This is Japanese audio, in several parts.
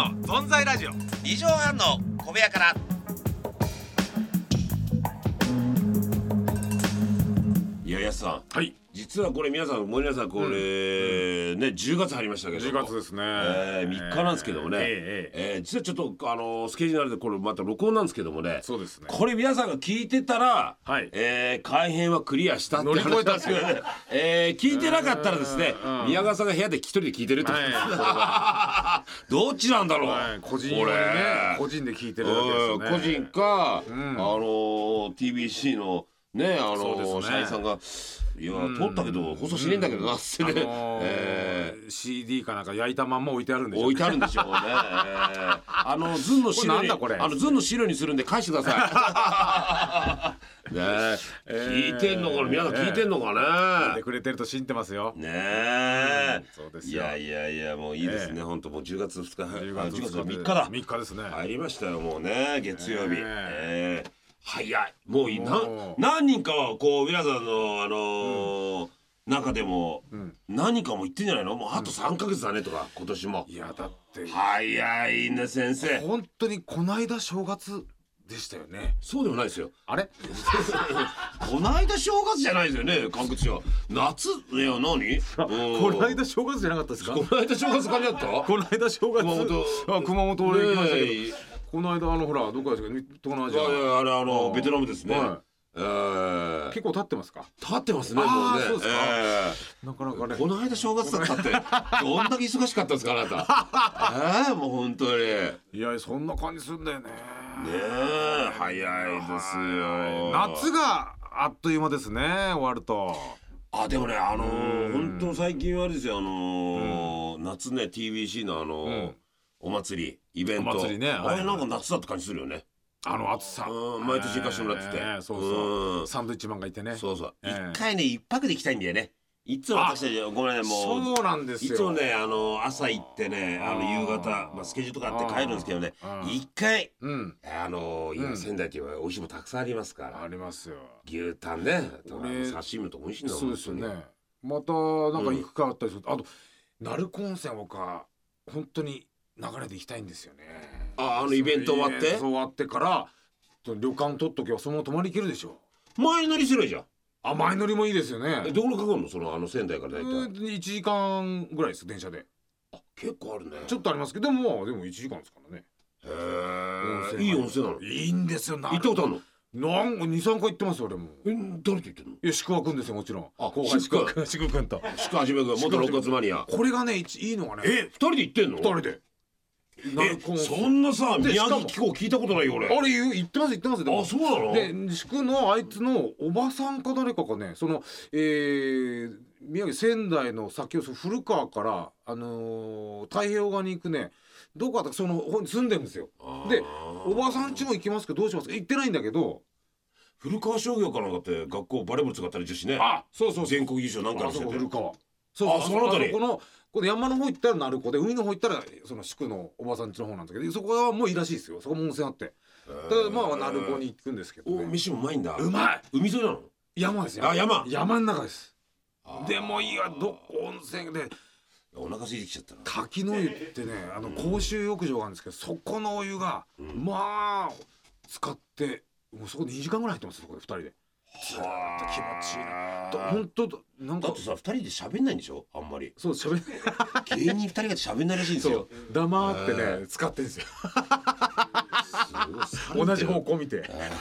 の存在ラジオ。 2畳半の小部屋から。いや、やすさん、 はい、 実はこれ皆さんこれ、ね、10月入りましたけども、 10月ですね、 3日なんですけどもね、実はちょっとスケジュールでこれまた録音なんですけどもね、 そうですね、 これ皆さんが聞いてたら、 はい、 改編はクリアしたって話なんですけどね、聞いてなかったらですね、宮川さんが部屋で一人で聞いてるってことです、どっちなんだろう、 個人用にね、個人で聞いてるわけですよね。 個人か、TBC のね、社員さんがいや撮ったけど放送しねえんだけどなってね、 CD かなんか焼いたまんま置いてあるんでしょうね。 置いてあるんでしょうね。ズンの資料にズンの資料にするんで返してください。ね、聞いてんのかな、皆さん聞いてんのかな。 聞いてくれてると信じてますよ。 ねえ、 そうですよ。 いやもういいですね、本当もう10月2日、10月3日だ。3日ですね。 入りましたよ、もうね、月曜日。早い。もう何人かはこう皆さんの中でも何人かも言ってんじゃないの。もうあと3ヶ月だねとか、今年も。 いやだって早いね先生。 本当にこないだ正月でしたよね。 そうでもないですよ。 あれこないだ正月じゃないですよね、関口は。夏いや何こないだ正月じゃなかったですか。 こないだ正月感じだった。 こないだ正月熊本俺行きましたけど、この間ほらどこですか、東南アジア。 あれベトナムですね。 結構経ってますか。 経ってますね、もうね。 そうですか。なかなかね。 この間正月だったってどんだけ忙しかったんですか、あなた。もう本当に。 いや、そんな感じするんだよね。 ねえ、早いですよ。 夏があっという間ですね、終わると。 でもね、本当最近はあれですよ、夏ね、 TBC のお祭りイベント、あれなんか夏だって感じするよね、 暑さ。 毎年行かしてもらってて、 そうサンドイッチマンがいてね。 そう一回ね、一泊で行きたいんだよね。いつも私たちごめんね、もうそうなんですよ。 いつもね、朝行ってね、夕方スケジュールとかあって帰るんですけどね、一回今仙台っていう美味しいものたくさんありますから。 ありますよ。 牛タンね、刺身と美味しいんだもん。 そうですよね。またなんか行くかあったりすると、あと鳴子温泉、僕は本当に流れで行きたいんですよね。 イベント終わって、 終わってから旅館取っとけばそのまま泊まり行けるでしょ。 前乗りするじゃん。前乗りもいいですよね。 どこかかるの、仙台から大体 1時間ぐらいです、電車で。 結構あるね。 ちょっとありますけど、でも1時間ですからね。 へえ、いい温泉なの。 いいんですよ。 行ったことあるの。 なんか2、3回行ってますよ俺も。 誰と行ってんの。 いや、宿泊くんですよ、もちろん。 後輩宿泊くんと宿はじめくん、元六月マニア。 これがね、いいのがね。 2人で行ってんの。2 人で。 そんなさ、宮城気候聞いたことないよ俺。 あれ言ってます。 そうなの。 で、宿のあいつのおばさんか誰かがね、宮城仙台の先を古川から太平洋側に行くね、どこかその方に住んでるんですよ。で、おばさん家も行きますけどどうしますか。行ってないんだけど、 古川商業からだって学校バレーボール使ったり女子ね。 そう全国優勝なんかしてて。 古川。 その辺り。 この山の方行ったら鳴子で、海の方行ったらその宿のおばさん家の方なんだけど、そこはもういいらしいですよ。そこも温泉あって。だから鳴子に行くんですけどね。 飯もうまいんだ。 うまい。 海沿いなの。 山ですよ。山の中です。でもいいわ、温泉でお腹空いてきちゃったな。 滝の湯ってね、公衆浴場があるんですけど、そこのお湯がまあ使ってもうそこ2時間ぐらい入ってます。そこで2人でずーっと気持ちいいな。本当なんかだってさ、2人で喋んないんでしょ、あんまり。 そう、喋ん芸人2人が喋んないらしいんですよ。 黙ってね使ってんですよ。同じ方向見て。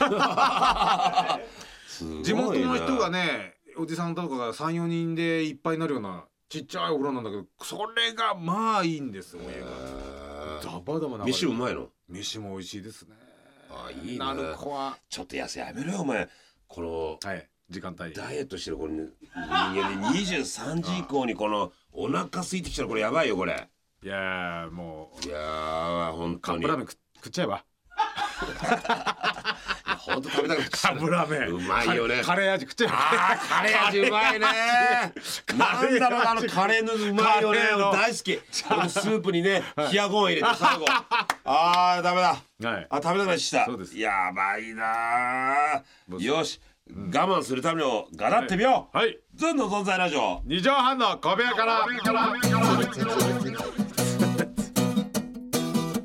地元の人がね、おじさんとかが 3,4 人でいっぱいになるようなちっちゃいお風呂なんだけど、それがまあいいんですよ。お湯がダバダバ流れて。 飯うまいの。 飯も美味しいですね。 いいなる子はちょっとやめろよお前。この時間帯ダイエットしてるこれ人間で23時以降にこのお腹空いてきたらこれやばいよこれ。 いやもう、 いや本当にカップラーメン食っちゃえば。 本当食べたくなっちゃう。 カップラーメンうまいよね。 カレー味食っちゃえば。 カレー味うまいね。なんだろう、カレーのうまいよね。大好き。このスープにね、冷やご飯入れて最後。ダメだ。食べたくなっちゃった。やばいな。よし、我慢するためのガラってみよう。ずんの存在ラジオ 2畳半の小部屋から。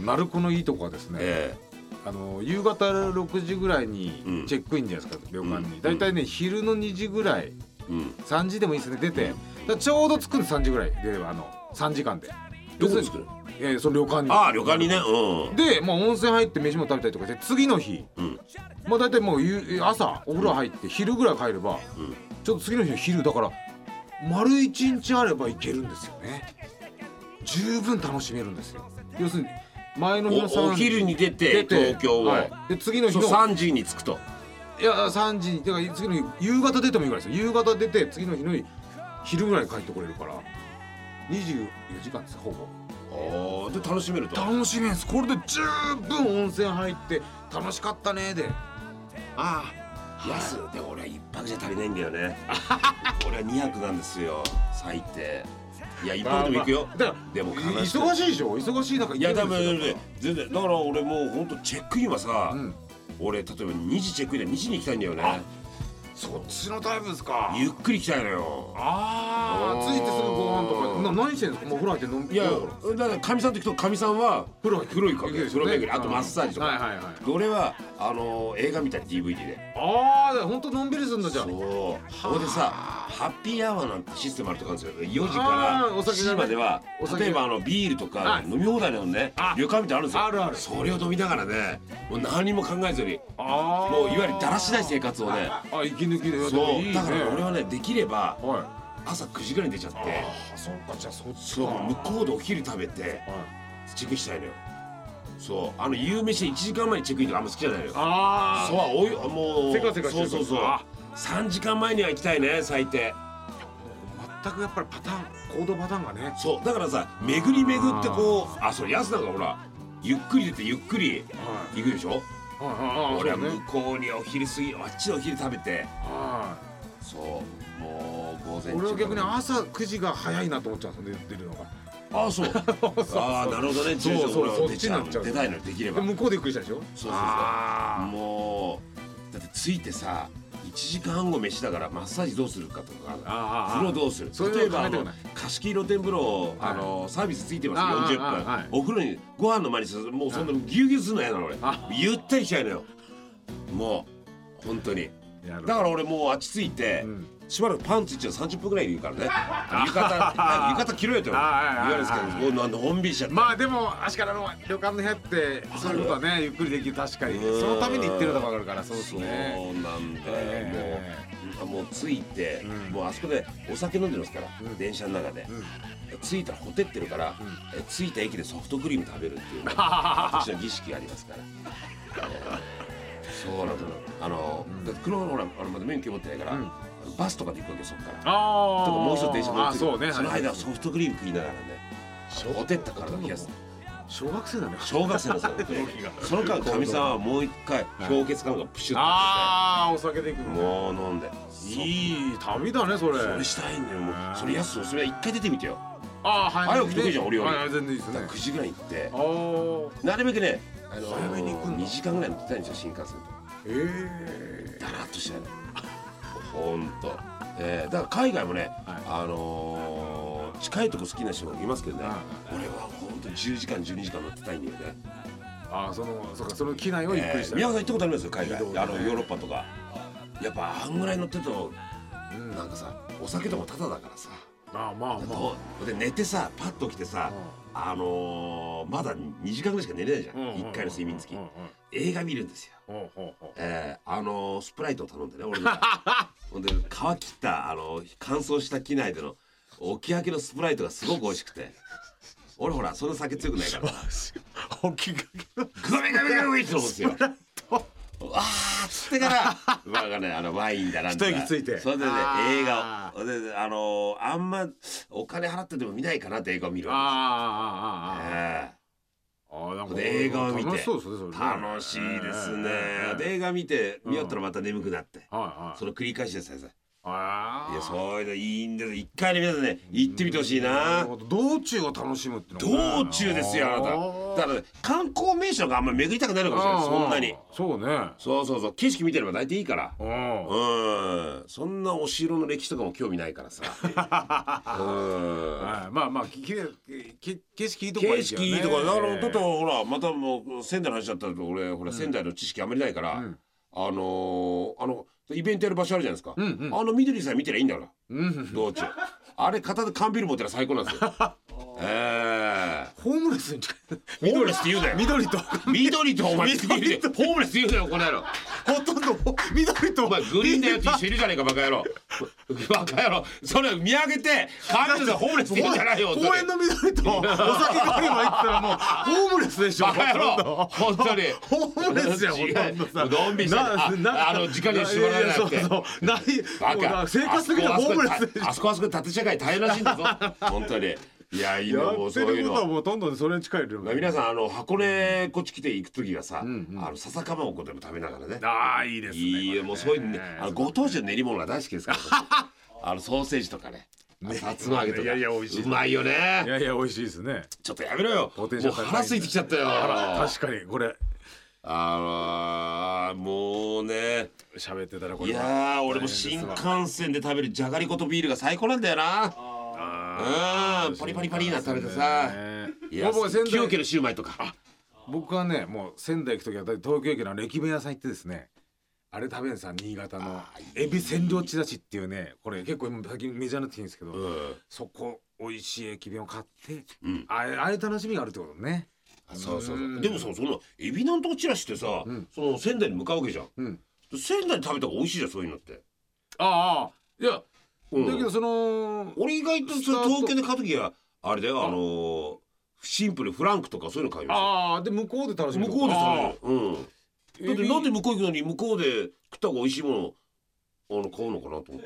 鳴子のいいとこはですね、夕方6時ぐらいにチェックインじゃないですか、旅館に。だいたいね昼の2時ぐらい、3時でもいいですね出て、ちょうど着くんで3時ぐらい出れば3時間で。 どこに着くの？ その旅館に。 旅館にね。 で温泉入って飯も食べたりとかして次の日、だいたいもう朝お風呂入って昼ぐらい帰れば、ちょっと次の日の昼だから丸1日あれば行けるんですよね。十分楽しめるんですよ。要するに前の日のお昼に出て東京を、 で次の日の 3時に着くと。 いや3時にだから次の日夕方出てもいいぐらいですよ。夕方出て次の日の昼ぐらいに帰ってこれるから24時間ですほぼ。 で楽しめると。 楽しめるんです。これで十分温泉入って楽しかったねで。 安で俺は1泊じゃ足りないんだよね。俺は2泊なんですよ最低。いや1泊でも行くよ。でも忙しいでしょ。忙しい中。 いや多分全然だから俺もうほんとチェックインはさ、俺例えば2時チェックインで2時に行きたいんだよね。 そっちのタイプですか。 ゆっくり行きたいのよ。 着いてすぐご飯とか何してんですか。もう風呂入って飲む。 いやだからかみさんと行くとかみさんは風呂行くわけ。風呂巡り、あとマッサージとか。俺は映画見たり DVD で。 ほんとのんびりするんだじゃあ。 そこでさハッピーアワーなんてシステムあるとかあるんですよ。4時から7時までは例えばビールとか飲み放題なのね、旅館みたいなのあるんですよ。 あるある。 それを飲みながらね、もう何も考えずにもういわゆるだらしない生活をね。 息抜きで。 そうだから俺はねできれば朝9時ぐらいに出ちゃって、 そうかじゃあそっちそう向こうでお昼食べてチェックインしたいのよ。そう夕飯1時間前にチェックインとかあんま好きじゃないのよ。そうもうせかせかしてる。 そう3時間前には行きたいね最低。 全くやっぱり行動パターンがね。 そうだからさ巡り巡ってこうそれ安なんかほらゆっくり出てゆっくり行くでしょ。俺は向こうにお昼過ぎあっちでお昼食べて。そうもう午前中。 俺は逆に朝9時が早いなと思っちゃうんですよ出るのが。 そうなるほどね。 そっちになっちゃう。 出たいのできれば向こうでゆっくりしたでしょ。 そうもうだって着いてさ1時間半後飯だからマッサージどうするかとか風呂どうする。例えば貸し切り露天風呂サービスついてます40分。お風呂にご飯の前にもうそんなギュウギュウするの嫌なの俺。ゆったりしたいのよもう本当に。だから俺もうあっち着いてしばらくパンツ一応30分ぐらいいるからね。浴衣着ろよって言われるんですけどのんびりしちゃって。 でも足からの旅館の部屋ってそういうことはねゆっくりできる。確かにそのために行ってるのが分かるから。そうですね。 そうなんだよ。もう着いてもうあそこでお酒飲んでますから電車の中で。着いたらほてってるから着いた駅でソフトクリーム食べるっていうね私の儀式がありますから。そうなの。だって車のほらまだ免許持ってないからバスとかで行くわけそっから。とかもう一つ電車乗ってる。その間はソフトクリーム食いながらねほてった体冷やす。 小学生だね。 小学生なんですよ。その間かみさんはもう一回氷結かなんかプシュッとお酒で行くの。 もう飲んでいい旅だねそれ。 それしたいんだよ。もうそれ安それは一回出てみてよ。 早く得意じゃん俺より。 全然いいですね。 9時ぐらい行ってなるべくね早めに行く 2時間ぐらい乗ってたいんですよ新幹線と。だらっとしてないほんと。だから海外もね近いとこ好きな人もいますけどね。俺はほんと10時間12時間乗ってたいんだよね。 その機内をゆっくりしたい。 宮川さん行ったことありますよ海外。ヨーロッパとか。やっぱあんぐらい乗ってるとなんかさお酒とかタダだからさ。で寝てさパッと起きてさまだ2時間ぐらいしか寝れないじゃん1回の睡眠付き。映画見るんですよ。スプライトを頼んでね俺が。ほんで乾きった乾燥した機内での起き明けのスプライトがすごく美味しくて。俺ほらそんな酒強くないから起きがけのグビグビグビって飲むんですよ。つってからねワインだなんだ一息ついてそれでね映画をであんまお金払ってでも見ないかなって映画を見るわけですよ。映画を見て楽しいですね。で映画見て見よったらまた眠くなってその繰り返しですね。いやそういうのいいんです。一回ね皆さんね行ってみてほしいな。 道中を楽しむっての道中ですよあなた。だから観光名所があんまり巡りたくないのかもしれない。そんなにそうね。 そう景色見てれば大体いいから。そんなお城の歴史とかも興味ないからさ。 景色いいとこはいいけどね。 景色いいとこだからちょっとほらまたもう仙台の話だったら俺ほら仙台の知識あんまりないから、イベントやる場所あるじゃないですか、緑さえ見てりゃいいんだから、道中あれ片で缶ビール持ってら最高なんですよ。 ホームレスに近い。 ホームレスって言うなよ。緑とお前ホームレスって言うなよこの野郎。 ほとんど緑とお前グリーンだよって一緒いるじゃねえかバカ野郎。バカ野郎それ見上げて缶ビールでホームレスって言うんじゃないよ。 公園の緑とお酒が今言ったらもうホームレスでしょ。 バカ野郎本当にホームレスじゃんほとんどさ。 ドンビシ時間に縛られなくてない生活的なホームレスでしょ。 あそこ縦社会大変らしいんだぞ本当に。いやいいのもうそういうの。 やってることはもうどんどんそれに近いよ。 皆さん箱根こっち来て行く時はさ、笹かまぼこでも食べながらね。 ああいいですね。 いいよもうそういうねご当地の練り物が大好きですからソーセージとかねさつま揚げとか美味しい。うまいよね。 いや美味しいですね。 ちょっとやめろよもう腹空いてきちゃったよ。 確かにこれもうね喋ってたらこれ。 いや俺も新幹線で食べるじゃがりことビールが最高なんだよな。パリパリパリな食べてさ。崎陽軒のシューマイとか。 僕はねもう仙台行く時は東京駅の駅弁屋さん行ってですね、あれ食べるんさ新潟のエビ千両ちだしっていうね、これ結構今最近メジャーになってきてるんですけど、そこ美味しい駅弁を買ってあれ楽しみがあるってことね。 そうでもそのエビなんとかちらしってさその仙台に向かうわけじゃん。仙台で食べた方が美味しいじゃんそういうのって。 いやだけど俺意外と東京で買う時はあれだよシンプルフランクとかそういうの買いますよ。で向こうで楽しむ。 向こうで食べる。だってなんで向こう行くのに向こうで食った方が美味しいもの買うのかなと思って。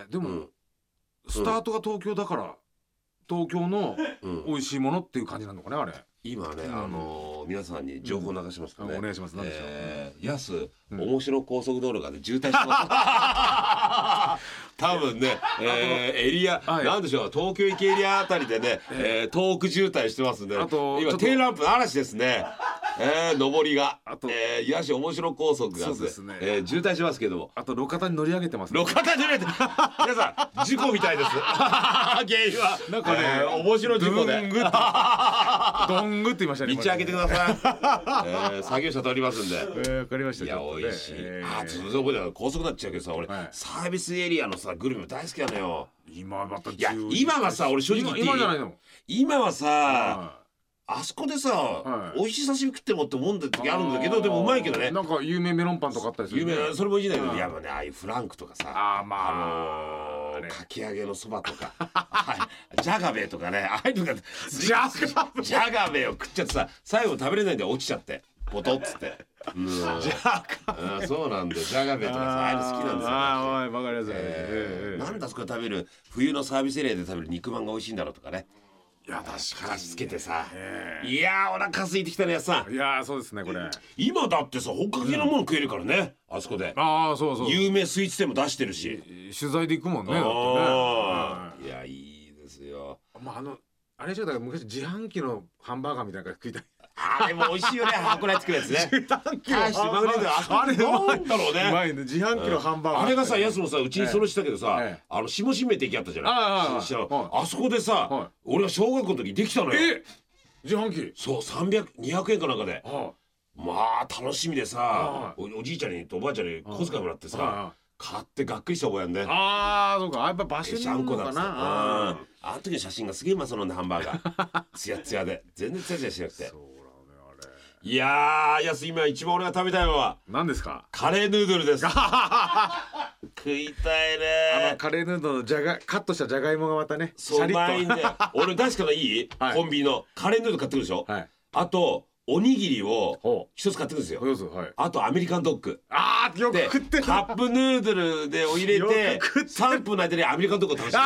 でもスタートが東京だから東京の美味しいものっていう感じなのかねあれ。 今ね皆さんに情報流しますからね。 お願いします。何でしょう。 やす面白高速道路がね渋滞してます多分ねエリアなんでしょう東京駅エリアあたりでね遠く渋滞してますんで今テーランプの嵐ですね。上りがやし面白高速が渋滞しますけども、 あと路肩に乗り上げてます。 路肩に乗り上げて皆さん事故みたいです原因はなんかね面白い事故でドングって言いましたね。 道開けてください作業車通りますんで。 わかりました。 いや美味しい。そこで高速になっちゃうけどさ俺サービスエリアのさグルメ大好きなのよ。 今また今はさ俺正直言っていい？ 今じゃないの。 今はさあそこでさ美味しい刺身食ってもって思うんだ時あるんだけどでもうまいけどね。 なんか有名メロンパンとかあったりする。 有名それもいいんだけどやっぱねああいうフランクとかさかき揚げのそばとかじゃがべとかねああいうのがじゃがべを食っちゃってさ最後食べれないんで落ちちゃってポトッつってそうなんだよじゃがべとかさああいうの好きなんですよ。 わかります。 なんだそこで食べる冬のサービスエリアで食べる肉まんが美味しいんだろうとかね。 いや確かにつけてさいやお腹空いてきたねやつさん。 いやそうですねこれ今だってさほかげのもの食えるからねあそこで。 そう有名スイーツ店も出してるし取材で行くもんね。 いやいいですよ。 あれじゃだから昔自販機のハンバーガーみたいなの食いたい。 あれも美味しいよね箱根作るやつね。 自販機のハンバーガーあれなんだろうね。 うまいね自販機のハンバーガー。 あれがさやつもさうちにそれしたけどさ下新名って駅あったじゃない。あそこでさ俺は小学校の時できたのよ。 自販機。 そう200円かなんかでまあ楽しみでさおじいちゃんにとおばあちゃんに小遣いもらってさ買ってがっくりした覚えやんね。 そうかやっぱ場所にあるのかな。 あの時の写真がすげえうまそうなんだハンバーガーツヤツヤで全然ツヤツヤしなくて。いやーやす今一番俺が食べたいのは何ですか？ カレーヌードルです。食いたいね。 カレーヌードルのカットしたじゃがいもがまたねそううまいんで俺確かのいいコンビニのカレーヌードル買ってくるでしょ。あとおにぎりを一つ買ってくるんですよ。あとアメリカンドッグよく食ってる。 カップヌードルでを入れて3分の間にアメリカンドッグを楽しむ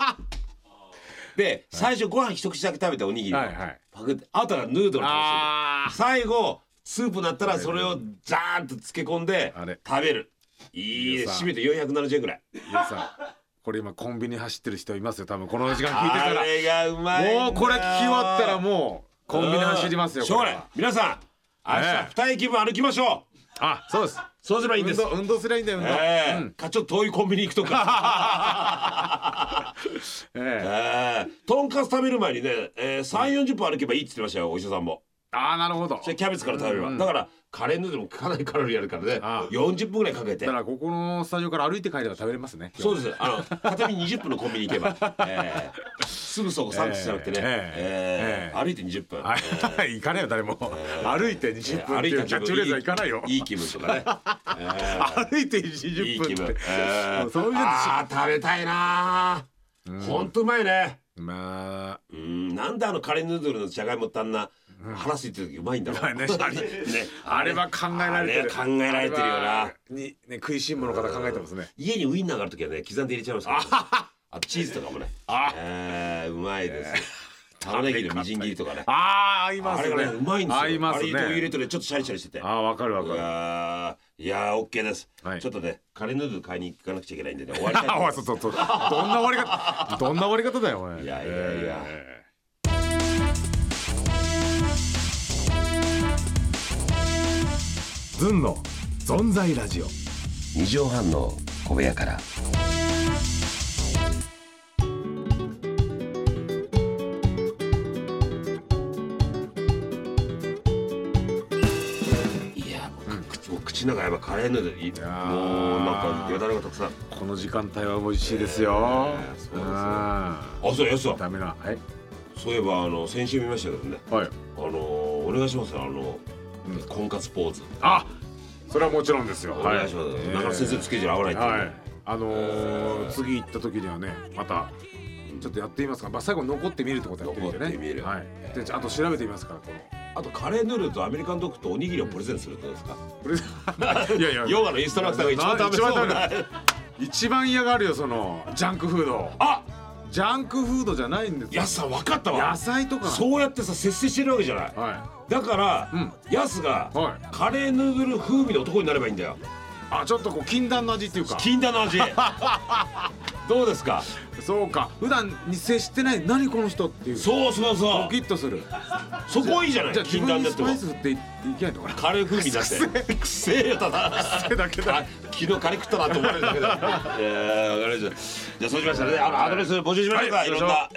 で最初ご飯一口だけ食べておにぎりをパクってあとはヌードルを楽しむ。最後スープになったらそれをザーンと漬け込んで食べる。いいね。締めて470円ぐらい。 これ今コンビニ走ってる人いますよ多分この時間聞いてたら。 あれがうまい。 もうこれ聞き終わったらもうコンビニ走りますよ。 皆さん明日2駅分歩きましょう。 そうです。 そうすればいいんです。 運動すればいいんだよ。ちょっと遠いコンビニ行くとか東とんかつ食べる前にね、3、40分歩けばいいって言ってましたよ、お医者さんも。 ああ、なるほど。 それキャベツから食べれば、だからカレーヌードルもかなりカロリーあるからね、40分ぐらいかけて。 だからここのスタジオから歩いて帰れば食べれますね。 そうです。片道20分のコンビニ行けば、すぐそこサンクスじゃなくてね、歩いて20分。 行かないよ誰も。歩いて20分っていうキャッチフレーズは行かないよ。 いい気分とかね。 歩いて20分って。 そういうの食べたいな。ほんとうまいね。 まあ、 なんでカレーヌードルのじゃがいもってあんな腹空いてる時うまいんだろうね。 あれは考えられてる。 考えられてるよな。 にね、食いしん坊の方考えてますね。 家にウインナーがある時はね、刻んで入れちゃいますから。あとチーズとかもね。うまいです。玉ねぎのみじん切りとかね。 合いますね。 あれがね、うまいんですよ。 合いますね。 あれ入れるとね、ちょっとシャリシャリしてて。 わかるわかる。 いやー、OK です。ちょっとね、カレーヌードル買いに行かなくちゃいけないんでね、終わりたいと思います。 そう。どんな終わり方、どんな終わり方だよ、お前。 いや。 ズンの存在ラジオ。 2畳半の小部屋から。口の中やっぱカレーヌードルもうなんかよだれがたくさん。 この時間帯は美味しいですよ。 そうやつはダメな。 そういえば先週見ましたけどね。お願いしますよ、婚活ポーズ。 それはもちろんですよ。 お願いします。なかなか先生のスケジュール合わないって。 次行った時にはね、またちょっとやってみますか。最後残ってみるってことやってみてね。 残ってみる。 で、あと調べてみますから。 あとカレーヌードルとアメリカンドッグとおにぎりをプレゼントするってことですか。 プレゼン。いやヨガのインストラクターが一番食べそうな。 一番嫌がるよ、そのジャンクフード。ジャンクフードじゃないんですよ。 ヤスさん分かったわ。 野菜とかそうやってさ、節制してるわけじゃない。だからヤスがカレーヌードル風味の男になればいいんだよ。 ちょっとこう禁断の味っていうか。 禁断の味。どうですか。 そうか、普段に接してない、何この人っていう。 そうドキッとする。 そこいいじゃない。 じゃあ自分にスパイス振っていけないのかな。 カレー風味だって。くせえよ、ただ癖だけだ。 昨日カレー食ったなと思われるだけだ。わかりました。じゃあそうしましたらね、アドレス募集しましょうか。いろんな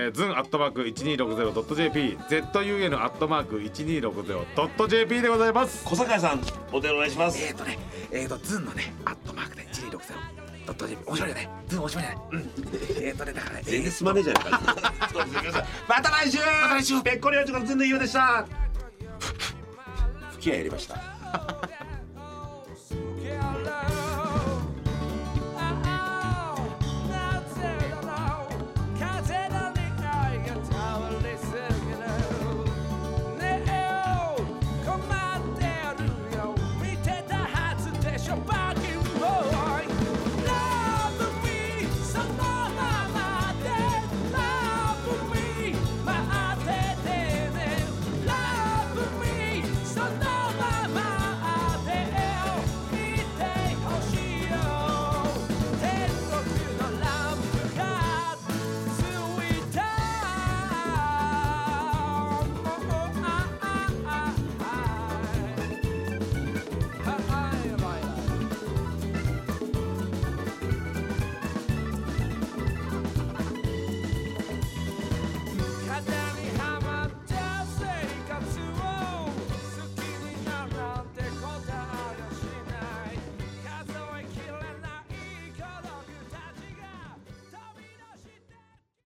zun@1260.jp、zun@1260.jp でございます。 小坂井さん、お手お願いします。 ズンのね、アットマークで1260.jp。面白いよね。ズン面白いよね。だからね、 全然すまねえじゃないか。また来週。ぺっこりおじこのズンのゆうでした。吹き矢やりました。